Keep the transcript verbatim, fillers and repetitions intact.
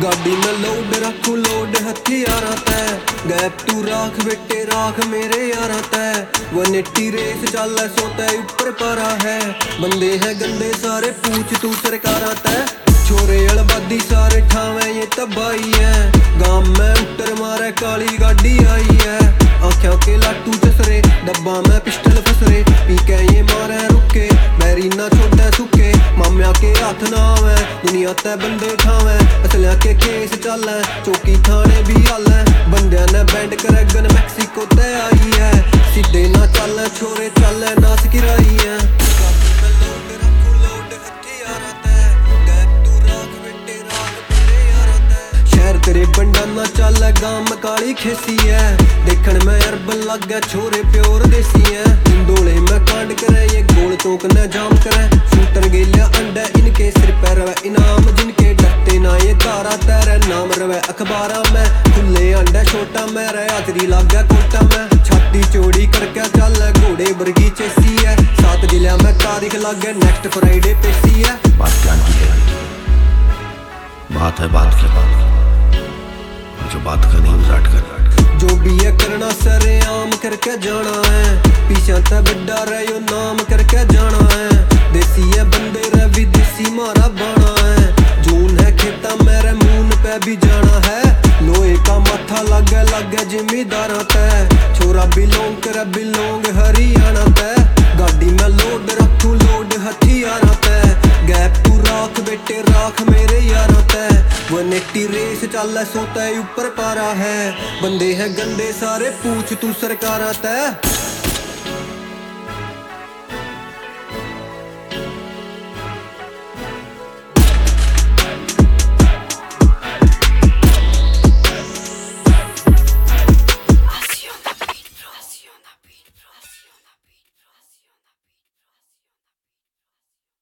गाड़ी में लोड रखू लोड हथियारा तै गैप तू राख बेटे राख मेरे यारा तै वन एटी रेस चल सोता ऊपर पारा है बंदे है गंदे सारे पूछ तू सरकारा तै छोरे अलबादी सारे ठावे ये तबाही है गांव में उतर मारे काली गाड़ी आई है आँखों के लाटू चसरे डब्बा में पिस्टल फसरे पी के ये मारे रुके बैरी ना छोड़े सुके मामिया के हाथ ना आवे दुनिया ते बंदे खावे असलिया के केस चले चौकी थाने भी हाल है बंदिया ने बैंड करे गन मैक्सिको ते आई है सीधे ना चल छोरे चल नास गिराई है तेरे बंडा ना चल गांव में काली खेसी है देखन में अरबन लग गया छोरे प्योर देसी है इंदोले में कांड करे ये गोल तोक ने जाम करे शूटर गेलिया अंडे इनके सिर पर रवे इनाम जिनके डरते ना ये तारा तेरे नाम रवे अखबारा में खुले अंडे छोटा मेरे हाजरी लग गया कोटा में छाती चौड़ी करके चल घोड़े बरगी चेसी है सात जिला में तारीख लग गया नेक्स्ट फ्राइडे पेशी है बात क्या की है बात है बात की बात जो बात करनी उजाट कर जो भी है करना सरे आम करके जाना है पीछे ते बड़ा रहो नाम करके जाना है देसी है बंदे रे विदेशी मारा बाना है जून है खेता मेरे मून पे भी जाना है लोहे का माथा लगे लगे जिम्मेदारा तै छोरा बिलोंग करे बिलोंग हरियाणा तै गाड़ी में लोड रखू लोड हथियारा तै गैप तू राख बेटे राख मेरे यारा तै वन एटी रेस चल सोता ऊपर पारा है बंदे है गंदे सारे पूछ तू सरकारा तै।